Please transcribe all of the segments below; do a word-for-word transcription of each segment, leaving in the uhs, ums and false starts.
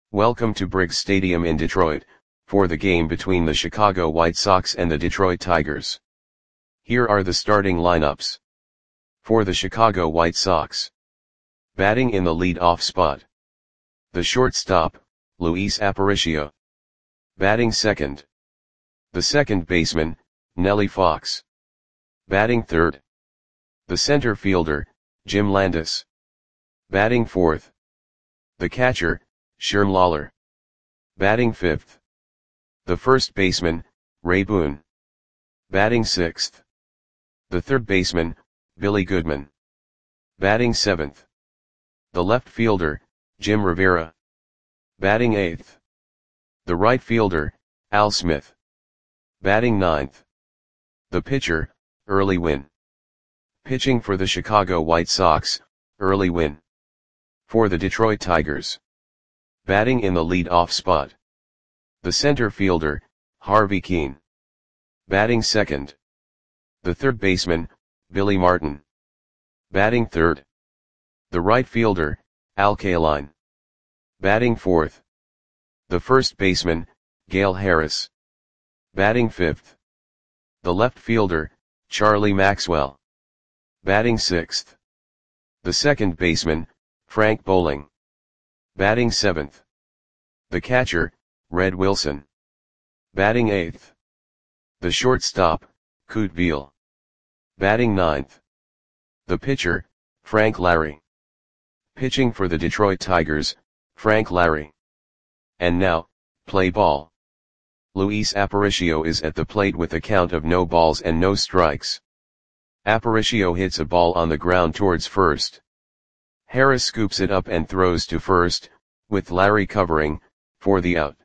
Welcome to Briggs Stadium in Detroit, for the game between the Chicago White Sox and the Detroit Tigers. Here are the starting lineups. For the Chicago White Sox. Batting in the lead-off spot. The shortstop, Luis Aparicio. Batting second. The second baseman, Nellie Fox. Batting third. The center fielder, Jim Landis. Batting fourth. The catcher, Sherm Lawler. Batting fifth. The first baseman, Ray Boone. Batting sixth. The third baseman, Billy Goodman. Batting seventh. The left fielder, Jim Rivera. Batting eighth. The right fielder, Al Smith. Batting ninth. The pitcher, Early Wynn. Pitching for the Chicago White Sox, Early Wynn. For the Detroit Tigers. Batting in the lead-off spot. The center fielder, Harvey Kuenn. Batting second. The third baseman, Billy Martin. Batting third. The right fielder, Al Kaline. Batting fourth. The first baseman, Gale Harris. Batting fifth. The left fielder, Charlie Maxwell. Batting sixth. The second baseman, Frank Bowling. Batting seventh. The catcher, Red Wilson. Batting eighth. The shortstop, Kute Beal. Batting ninth. The pitcher, Frank Larry. Pitching for the Detroit Tigers, Frank Larry. And now, play ball. Luis Aparicio is at the plate with a count of no balls and no strikes. Aparicio hits a ball on the ground towards first. Harris scoops it up and throws to first, with Larry covering, for the out.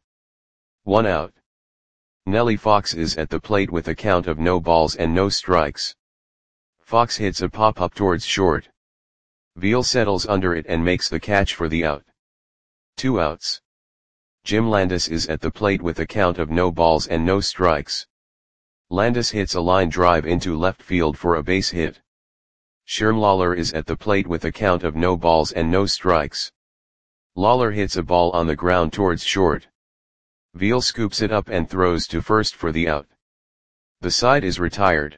One out. Nellie Fox is at the plate with a count of no balls and no strikes. Fox hits a pop-up towards short. Beal settles under it and makes the catch for the out. Two outs. Jim Landis is at the plate with a count of no balls and no strikes. Landis hits a line drive into left field for a base hit. Sherm Lawler is at the plate with a count of no balls and no strikes. Lawler hits a ball on the ground towards short. Beal scoops it up and throws to first for the out. The side is retired.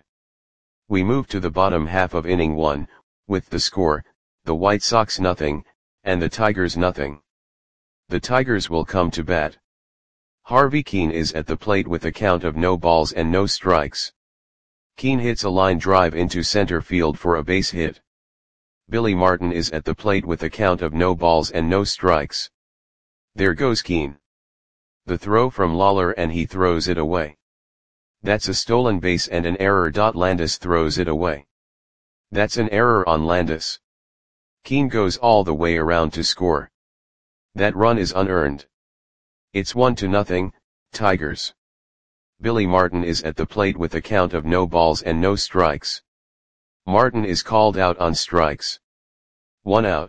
We move to the bottom half of inning one, with the score, the White Sox nothing, and the Tigers nothing. The Tigers will come to bat. Harvey Kuenn is at the plate with a count of no balls and no strikes. Kuenn hits a line drive into center field for a base hit. Billy Martin is at the plate with a count of no balls and no strikes. There goes Kuenn. The throw from Lawler and he throws it away. That's a stolen base and an error. Landis throws it away. That's an error on Landis. Kuenn goes all the way around to score. That run is unearned. It's one to nothing, Tigers. Billy Martin is at the plate with a count of no balls and no strikes. Martin is called out on strikes. One out.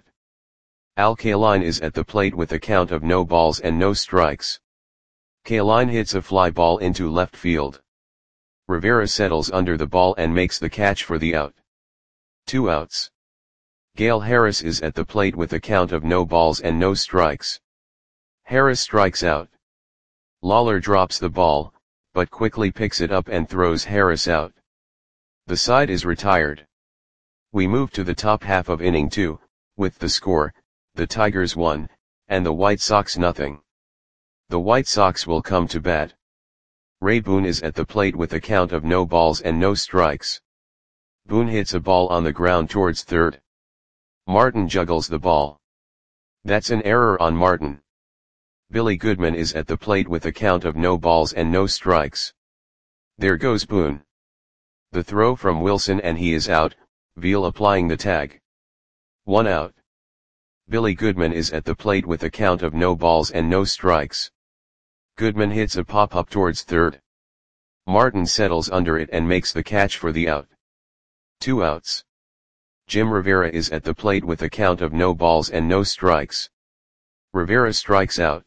Al Kaline is at the plate with a count of no balls and no strikes. Kaline hits a fly ball into left field. Rivera settles under the ball and makes the catch for the out. Two outs. Gale Harris is at the plate with a count of no balls and no strikes. Harris strikes out. Lawler drops the ball, but quickly picks it up and throws Harris out. The side is retired. We move to the top half of inning two, with the score, the Tigers one, and the White Sox nothing. The White Sox will come to bat. Ray Boone is at the plate with a count of no balls and no strikes. Boone hits a ball on the ground towards third. Martin juggles the ball. That's an error on Martin. Billy Goodman is at the plate with a count of no balls and no strikes. There goes Boone. The throw from Wilson and he is out, Beal applying the tag. One out. Billy Goodman is at the plate with a count of no balls and no strikes. Goodman hits a pop-up towards third. Martin settles under it and makes the catch for the out. Two outs. Jim Rivera is at the plate with a count of no balls and no strikes. Rivera strikes out.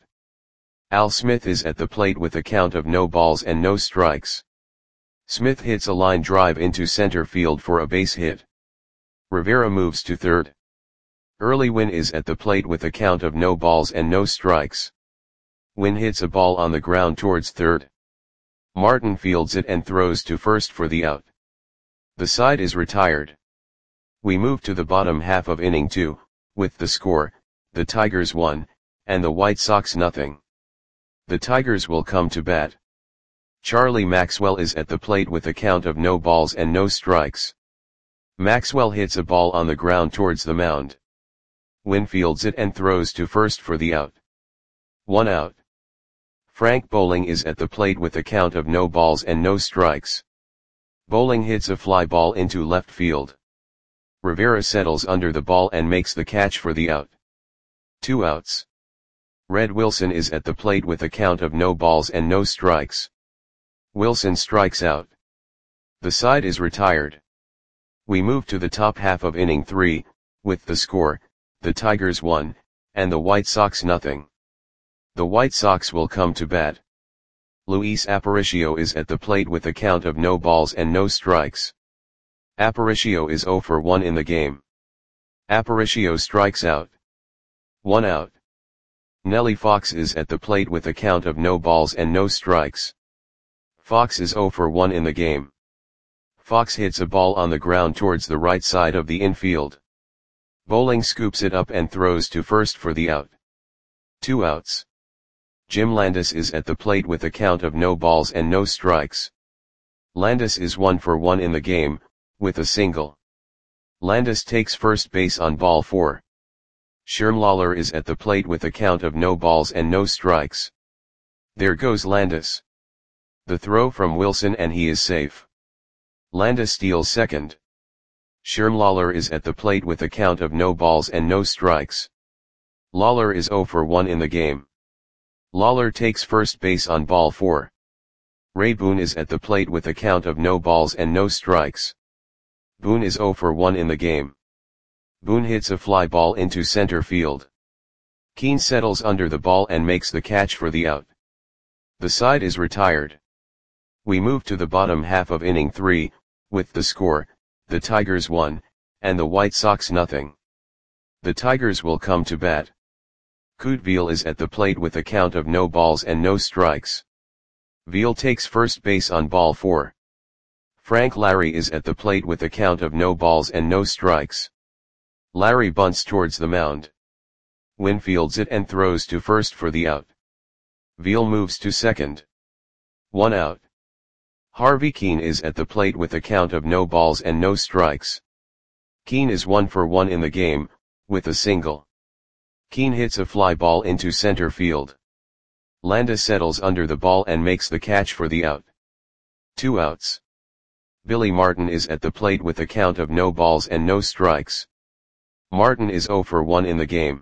Al Smith is at the plate with a count of no balls and no strikes. Smith hits a line drive into center field for a base hit. Rivera moves to third. Early Wynn is at the plate with a count of no balls and no strikes. Win hits a ball on the ground towards third. Martin fields it and throws to first for the out. The side is retired. We move to the bottom half of inning two, with the score, the Tigers one, and the White Sox nothing. The Tigers will come to bat. Charlie Maxwell is at the plate with a count of no balls and no strikes. Maxwell hits a ball on the ground towards the mound. Win fields it and throws to first for the out. One out. Frank Bowling is at the plate with a count of no balls and no strikes. Bowling hits a fly ball into left field. Rivera settles under the ball and makes the catch for the out. Two outs. Red Wilson is at the plate with a count of no balls and no strikes. Wilson strikes out. The side is retired. We move to the top half of inning three, with the score, the Tigers one, and the White Sox nothing. The White Sox will come to bat. Luis Aparicio is at the plate with a count of no balls and no strikes. Aparicio is zero for one in the game. Aparicio strikes out. One out. Nelly Fox is at the plate with a count of no balls and no strikes. Fox is zero for one in the game. Fox hits a ball on the ground towards the right side of the infield. Bowling scoops it up and throws to first for the out. Two outs. Jim Landis is at the plate with a count of no balls and no strikes. Landis is one for one in the game, with a single. Landis takes first base on ball four. Sherm Lawler is at the plate with a count of no balls and no strikes. There goes Landis. The throw from Wilson and he is safe. Landis steals second. Sherm Lawler is at the plate with a count of no balls and no strikes. Lawler is zero for one in the game. Lawler takes first base on ball four. Ray Boone is at the plate with a count of no balls and no strikes. Boone is zero for one in the game. Boone hits a fly ball into center field. Keane settles under the ball and makes the catch for the out. The side is retired. We move to the bottom half of inning three, with the score, the Tigers one, and the White Sox nothing. The Tigers will come to bat. Kute Veal is at the plate with a count of no balls and no strikes. Veal takes first base on ball four. Frank Larry is at the plate with a count of no balls and no strikes. Larry bunts towards the mound. Win fields it and throws to first for the out. Veal moves to second. One out. Harvey Keane is at the plate with a count of no balls and no strikes. Keane is one for one in the game, with a single. Keane hits a fly ball into center field. Landis settles under the ball and makes the catch for the out. Two outs. Billy Martin is at the plate with a count of no balls and no strikes. Martin is zero for one in the game.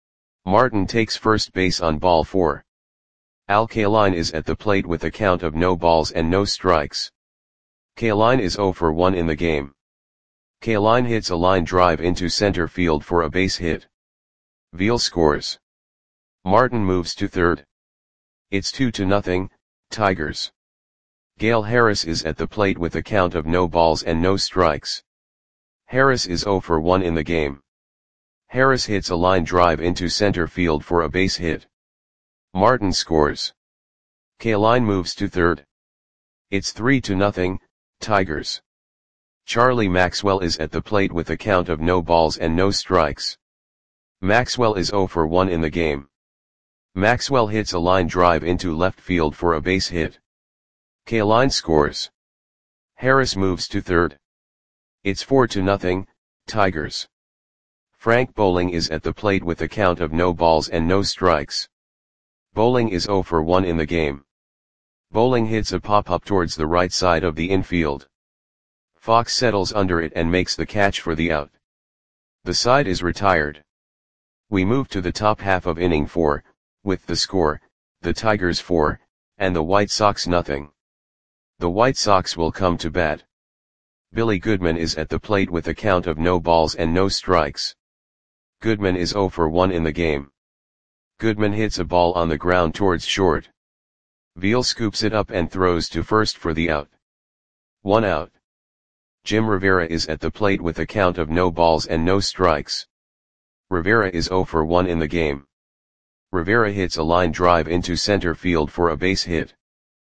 Martin takes first base on ball four. Al Kaline is at the plate with a count of no balls and no strikes. Kaline is zero for one in the game. Kaline hits a line drive into center field for a base hit. Veal scores. Martin moves to third. It's two to nothing, Tigers. Gale Harris is at the plate with a count of no balls and no strikes. Harris is zero for one in the game. Harris hits a line drive into center field for a base hit. Martin scores. Kaline moves to third. It's three to nothing, Tigers. Charlie Maxwell is at the plate with a count of no balls and no strikes. Maxwell is zero for one in the game. Maxwell hits a line drive into left field for a base hit. Kaline scores. Harris moves to third. It's four to nothing, Tigers. Frank Bowling is at the plate with a count of no balls and no strikes. Bowling is zero for one in the game. Bowling hits a pop-up towards the right side of the infield. Fox settles under it and makes the catch for the out. The side is retired. We move to the top half of inning four, with the score, the Tigers four, and the White Sox nothing. The White Sox will come to bat. Billy Goodman is at the plate with a count of no balls and no strikes. Goodman is zero for one in the game. Goodman hits a ball on the ground towards short. Veal scoops it up and throws to first for the out. One out. Jim Rivera is at the plate with a count of no balls and no strikes. Rivera is zero for one in the game. Rivera hits a line drive into center field for a base hit.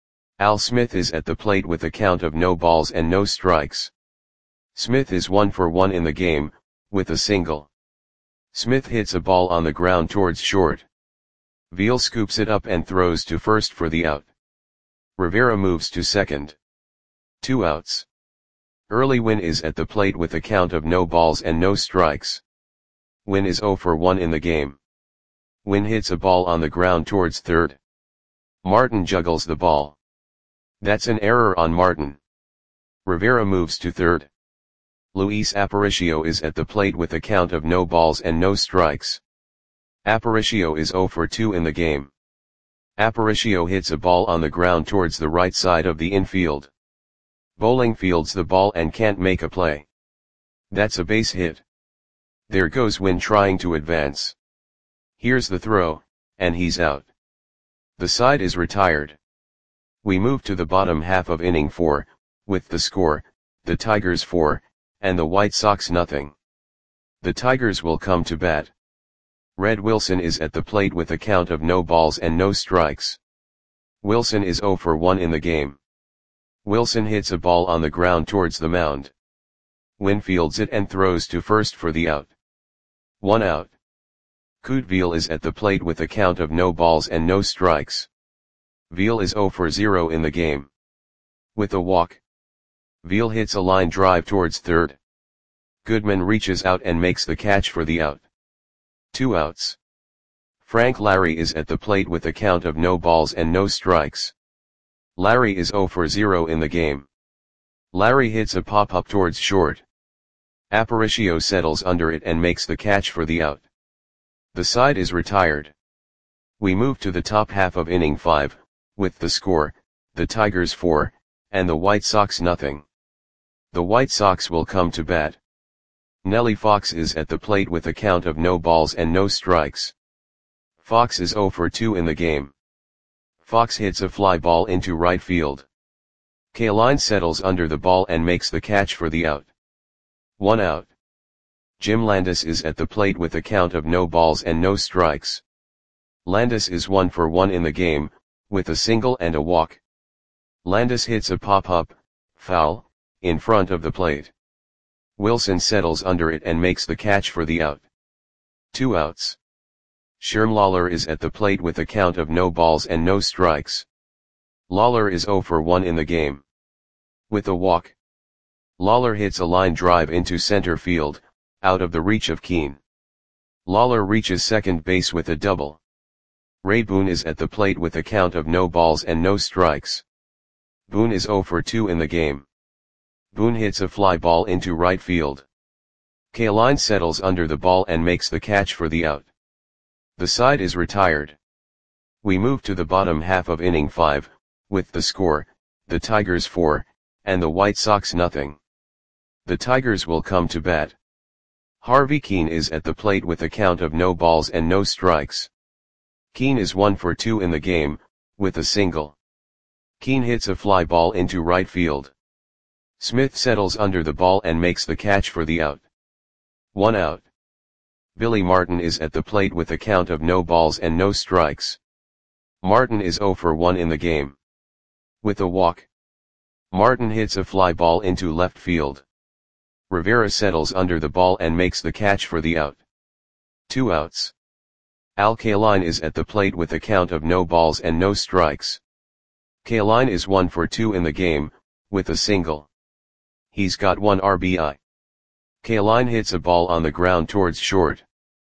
Al Smith is at the plate with a count of no balls and no strikes. Smith is one for one in the game, with a single. Smith hits a ball on the ground towards short. Veal scoops it up and throws to first for the out. Rivera moves to second. Two outs. Early Wynn is at the plate with a count of no balls and no strikes. Wynn is zero for one in the game. Wynn hits a ball on the ground towards third. Martin juggles the ball. That's an error on Martin. Rivera moves to third. Luis Aparicio is at the plate with a count of no balls and no strikes. Aparicio is zero for two in the game. Aparicio hits a ball on the ground towards the right side of the infield. Bowling fields the ball and can't make a play. That's a base hit. There goes Wynn trying to advance. Here's the throw, and he's out. The side is retired. We move to the bottom half of inning four, with the score, the Tigers four, and the White Sox nothing. The Tigers will come to bat. Red Wilson is at the plate with a count of no balls and no strikes. Wilson is zero for one in the game. Wilson hits a ball on the ground towards the mound. Wynn fields it and throws to first for the out. One out. Kute Veal is at the plate with a count of no balls and no strikes. Veal is zero for zero in the game. With a walk. Veal hits a line drive towards third. Goodman reaches out and makes the catch for the out. Two outs. Frank Larry is at the plate with a count of no balls and no strikes. Larry is zero for zero in the game. Larry hits a pop-up towards short. Aparicio settles under it and makes the catch for the out. The side is retired. We move to the top half of inning five, with the score, the Tigers four, and the White Sox nothing. The White Sox will come to bat. Nellie Fox is at the plate with a count of no balls and no strikes. Fox is zero for two in the game. Fox hits a fly ball into right field. Kaline settles under the ball and makes the catch for the out. One out. Jim Landis is at the plate with a count of no balls and no strikes. Landis is one for one in the game, with a single and a walk. Landis hits a pop-up, foul, in front of the plate. Wilson settles under it and makes the catch for the out. Two outs. Sherm Lawler is at the plate with a count of no balls and no strikes. Lawler is zero for one in the game. With a walk. Lawler hits a line drive into center field, out of the reach of Keane. Lawler reaches second base with a double. Ray Boone is at the plate with a count of no balls and no strikes. Boone is zero for two in the game. Boone hits a fly ball into right field. Kaline settles under the ball and makes the catch for the out. The side is retired. We move to the bottom half of inning five, with the score, the Tigers four, and the White Sox nothing. The Tigers will come to bat. Harvey Keane is at the plate with a count of no balls and no strikes. Keane is one for two in the game, with a single. Keane hits a fly ball into right field. Smith settles under the ball and makes the catch for the out. One out. Billy Martin is at the plate with a count of no balls and no strikes. Martin is zero for one in the game. With a walk. Martin hits a fly ball into left field. Rivera settles under the ball and makes the catch for the out. Two outs. Al Kaline is at the plate with a count of no balls and no strikes. Kaline is one for two in the game, with a single. He's got one R B I. Kaline hits a ball on the ground towards short.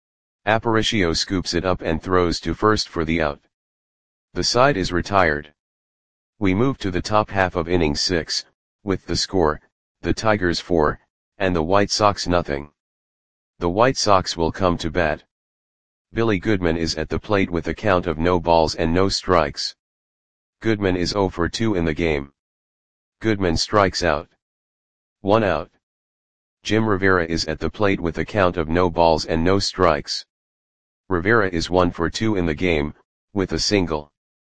Aparicio scoops it up and throws to first for the out. The side is retired. We move to the top half of inning six, with the score, the Tigers four, and the White Sox nothing. The White Sox will come to bat. Billy Goodman is at the plate with a count of no balls and no strikes. Goodman is zero for two in the game. Goodman strikes out. One out. Jim Rivera is at the plate with a count of no balls and no strikes. Rivera is one for two in the game, with a single.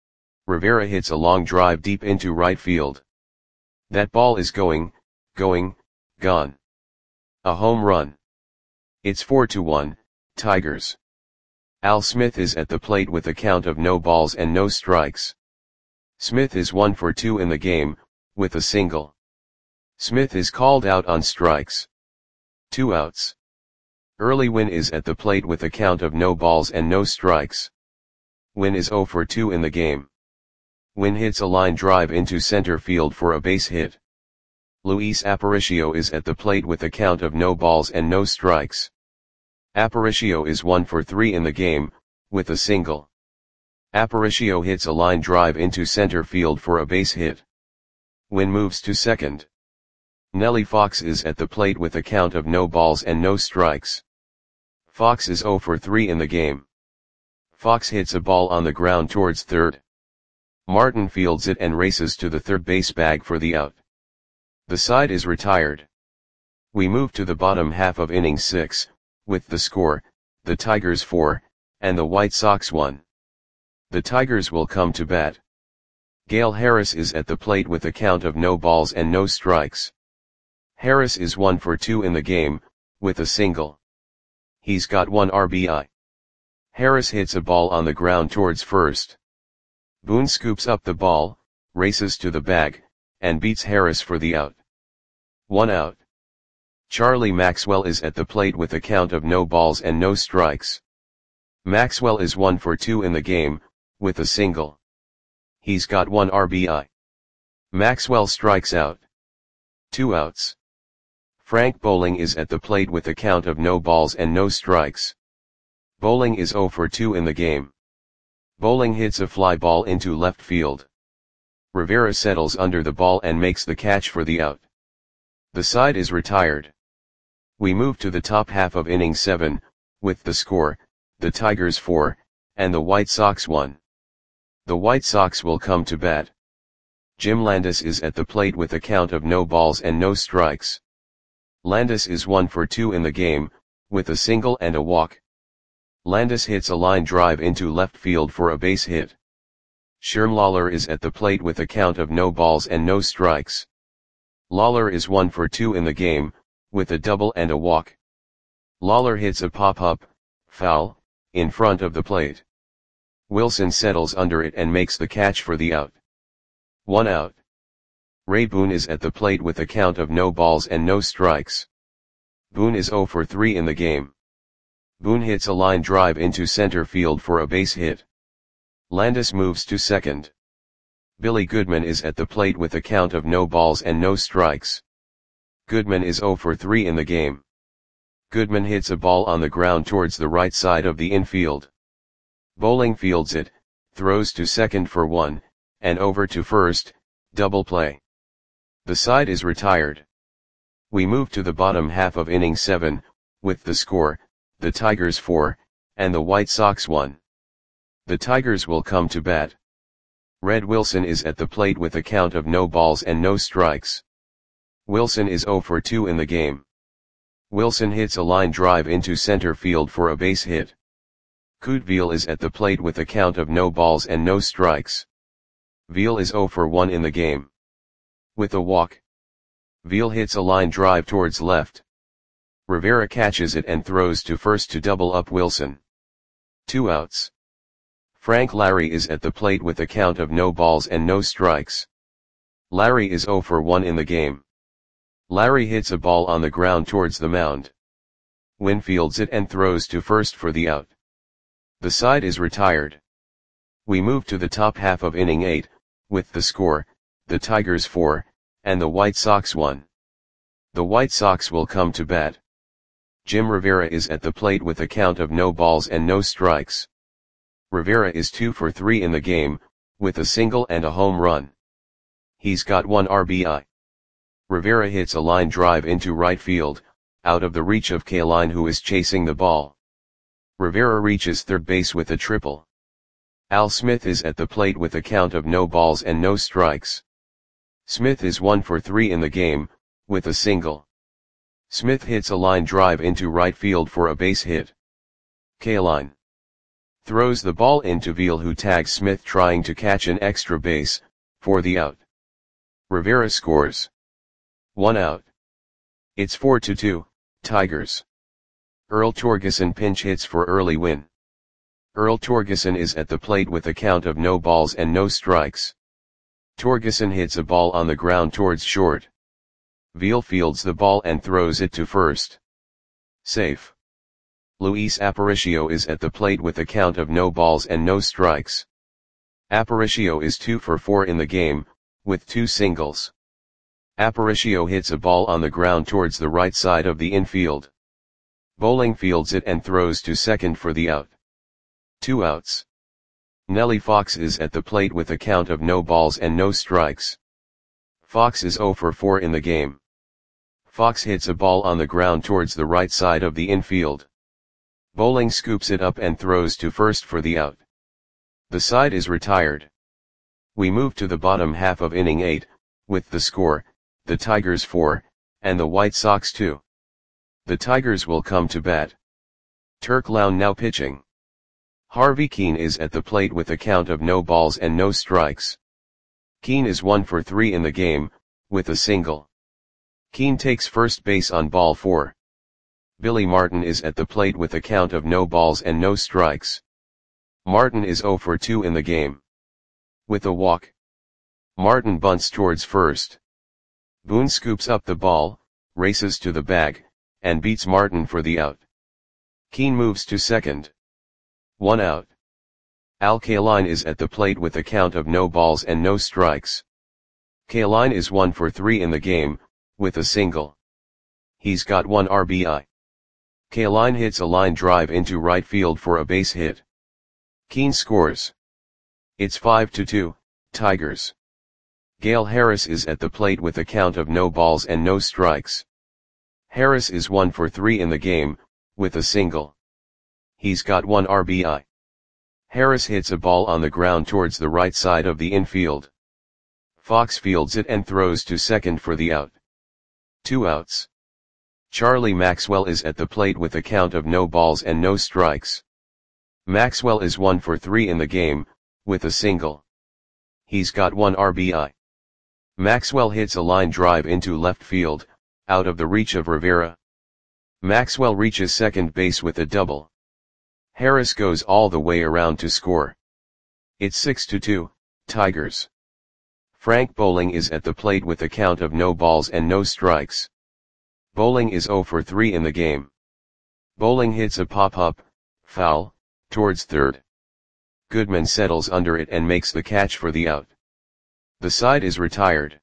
Rivera hits a long drive deep into right field. That ball is going, going, gone. A home run. It's four to one, Tigers. Al Smith is at the plate with a count of no balls and no strikes. Smith is one for two in the game, with a single. Smith is called out on strikes. Two outs. Early Wynn is at the plate with a count of no balls and no strikes. Wynn is zero for two in the game. Wynn hits a line drive into center field for a base hit. Luis Aparicio is at the plate with a count of no balls and no strikes. Aparicio is one for three in the game, with a single. Aparicio hits a line drive into center field for a base hit. Wynn moves to second. Nellie Fox is at the plate with a count of no balls and no strikes. Fox is zero for three in the game. Fox hits a ball on the ground towards third. Martin fields it and races to the third base bag for the out. The side is retired. We move to the bottom half of inning six, with the score, the Tigers four, and the White Sox one. The Tigers will come to bat. Gale Harris is at the plate with a count of no balls and no strikes. Harris is one for two in the game, with a single. He's got one R B I. Harris hits a ball on the ground towards first. Boone scoops up the ball, races to the bag, and beats Harris for the out. One out. Charlie Maxwell is at the plate with a count of no balls and no strikes. Maxwell is one for two in the game, with a single. He's got one R B I. Maxwell strikes out. Two outs. Frank Bowling is at the plate with a count of no balls and no strikes. Bowling is zero for two in the game. Bowling hits a fly ball into left field. Rivera settles under the ball and makes the catch for the out. The side is retired. We move to the top half of inning seven, with the score, the Tigers four, and the White Sox one. The White Sox will come to bat. Jim Landis is at the plate with a count of no balls and no strikes. Landis is one for two in the game, with a single and a walk. Landis hits a line drive into left field for a base hit. Sherm Lawler is at the plate with a count of no balls and no strikes. Lawler is one for two in the game, with a double and a walk. Lawler hits a pop-up, foul, in front of the plate. Wilson settles under it and makes the catch for the out. One out. Ray Boone is at the plate with a count of no balls and no strikes. Boone is zero for three in the game. Boone hits a line drive into center field for a base hit. Landis moves to second. Billy Goodman is at the plate with a count of no balls and no strikes. Goodman is zero for three in the game. Goodman hits a ball on the ground towards the right side of the infield. Bowling fields it, throws to second for one, and over to first, double play. The side is retired. We move to the bottom half of inning seven, with the score, the Tigers four, and the White Sox one. The Tigers will come to bat. Red Wilson is at the plate with a count of no balls and no strikes. Wilson is zero for two in the game. Wilson hits a line drive into center field for a base hit. Coot is at the plate with a count of no balls and no strikes. Veal is zero for one in the game. With a walk. Veal hits a line drive towards left. Rivera catches it and throws to first to double up Wilson. Two outs. Frank Larry is at the plate with a count of no balls and no strikes. Larry is zero for one in the game. Larry hits a ball on the ground towards the mound. Wynn fields it and throws to first for the out. The side is retired. We move to the top half of inning eight, with the score, the Tigers four, and the White Sox one. The White Sox will come to bat. Jim Rivera is at the plate with a count of no balls and no strikes. Rivera is two for three in the game, with a single and a home run. He's got one R B I. Rivera hits a line drive into right field, out of the reach of Kaline, who is chasing the ball. Rivera reaches third base with a triple. Al Smith is at the plate with a count of no balls and no strikes. Smith is one for three in the game, with a single. Smith hits a line drive into right field for a base hit. Kaline throws the ball into Veal, who tags Smith trying to catch an extra base, for the out. Rivera scores. One out. It's four to two, Tigers. Earl Torgeson pinch hits for Early Wynn. Earl Torgeson is at the plate with a count of no balls and no strikes. Torgeson hits a ball on the ground towards short. Veal fields the ball and throws it to first. Safe. Luis Aparicio is at the plate with a count of no balls and no strikes. Aparicio is two for four in the game, with two singles. Aparicio hits a ball on the ground towards the right side of the infield. Bowling fields it and throws to second for the out. Two outs. Nelly Fox is at the plate with a count of no balls and no strikes. Fox is zero for four in the game. Fox hits a ball on the ground towards the right side of the infield. Bowling scoops it up and throws to first for the out. The side is retired. We move to the bottom half of inning eight, with the score, the Tigers four, and the White Sox two. The Tigers will come to bat. Turk Lown now pitching. Harvey Keene is at the plate with a count of no balls and no strikes. Keene is one for three in the game, with a single. Keene takes first base on ball four. Billy Martin is at the plate with a count of no balls and no strikes. Martin is zero for two in the game. With a walk. Martin bunts towards first. Boone scoops up the ball, races to the bag, and beats Martin for the out. Keene moves to second. One out. Al Kaline is at the plate with a count of no balls and no strikes. Kaline is one for three in the game, with a single. He's got one R B I. Kaline hits a line drive into right field for a base hit. Keene scores. It's five to two, Tigers. Gale Harris is at the plate with a count of no balls and no strikes. Harris is one for three in the game, with a single. He's got one R B I. Harris hits a ball on the ground towards the right side of the infield. Fox fields it and throws to second for the out. Two outs. Charlie Maxwell is at the plate with a count of no balls and no strikes. Maxwell is one for three in the game, with a single. He's got one R B I. Maxwell hits a line drive into left field, out of the reach of Rivera. Maxwell reaches second base with a double. Harris goes all the way around to score. It's six to two, Tigers. Frank Bowling is at the plate with a count of no balls and no strikes. Bowling is zero for three in the game. Bowling hits a pop-up, foul, towards third. Goodman settles under it and makes the catch for the out. The side is retired.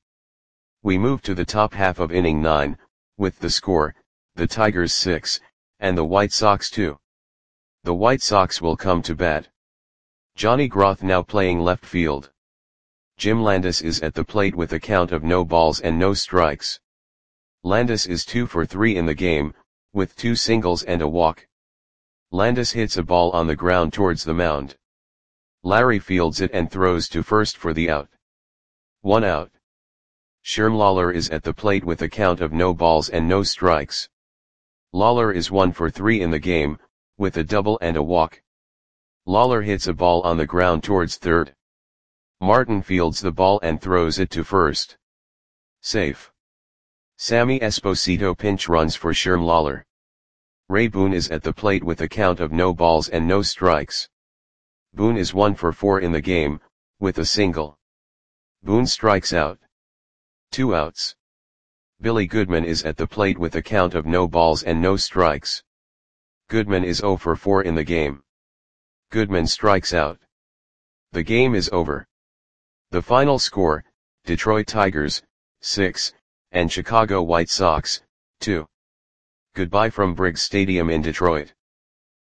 We move to the top half of inning nine, with the score, the Tigers six, and the White Sox two. The White Sox will come to bat. Johnny Groth now playing left field. Jim Landis is at the plate with a count of no balls and no strikes. Landis is two for three in the game, with two singles and a walk. Landis hits a ball on the ground towards the mound. Larry fields it and throws to first for the out. One out. Sherm Lawler is at the plate with a count of no balls and no strikes. Lawler is one for three in the game, with a double and a walk. Lawler hits a ball on the ground towards third. Martin fields the ball and throws it to first. Safe. Sammy Esposito pinch runs for Sherm Lawler. Ray Boone is at the plate with a count of no balls and no strikes. Boone is one for four in the game, with a single. Boone strikes out. Two outs. Billy Goodman is at the plate with a count of no balls and no strikes. Goodman is zero for four in the game. Goodman strikes out. The game is over. The final score, Detroit Tigers, six, and Chicago White Sox, two. Goodbye from Briggs Stadium in Detroit.